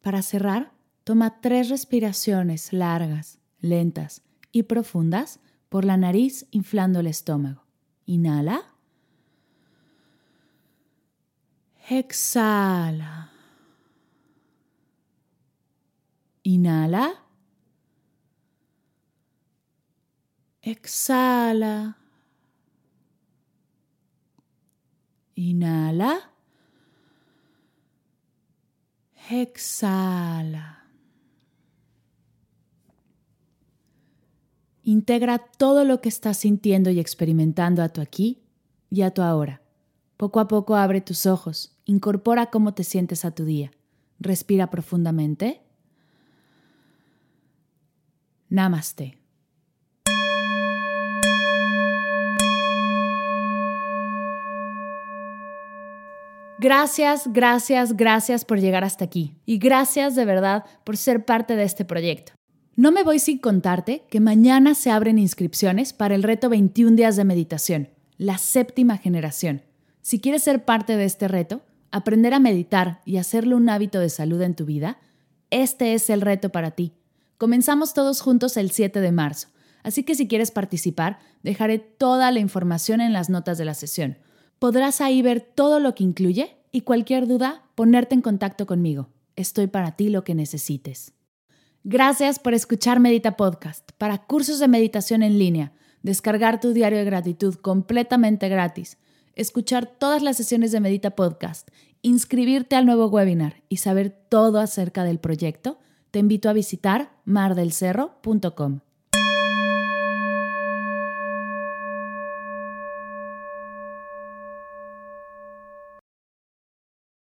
Para cerrar, toma 3 respiraciones largas, lentas y profundas por la nariz, inflando el estómago. Inhala. Exhala. Inhala. Exhala. Inhala. Exhala. Integra todo lo que estás sintiendo y experimentando a tu aquí y a tu ahora. Poco a poco abre tus ojos, incorpora cómo te sientes a tu día. Respira profundamente. Namaste. Gracias, gracias, gracias por llegar hasta aquí. Y gracias de verdad por ser parte de este proyecto. No me voy sin contarte que mañana se abren inscripciones para el reto 21 días de meditación, la 7ª generación. Si quieres ser parte de este reto, aprender a meditar y hacerlo un hábito de salud en tu vida, este es el reto para ti. Comenzamos todos juntos el 7 de marzo, así que si quieres participar, dejaré toda la información en las notas de la sesión. Podrás ahí ver todo lo que incluye y cualquier duda, ponerte en contacto conmigo. Estoy para ti lo que necesites. Gracias por escuchar Medita Podcast. Para cursos de meditación en línea, descargar tu diario de gratitud completamente gratis, escuchar todas las sesiones de Medita Podcast, inscribirte al nuevo webinar y saber todo acerca del proyecto, te invito a visitar mardelcerro.com.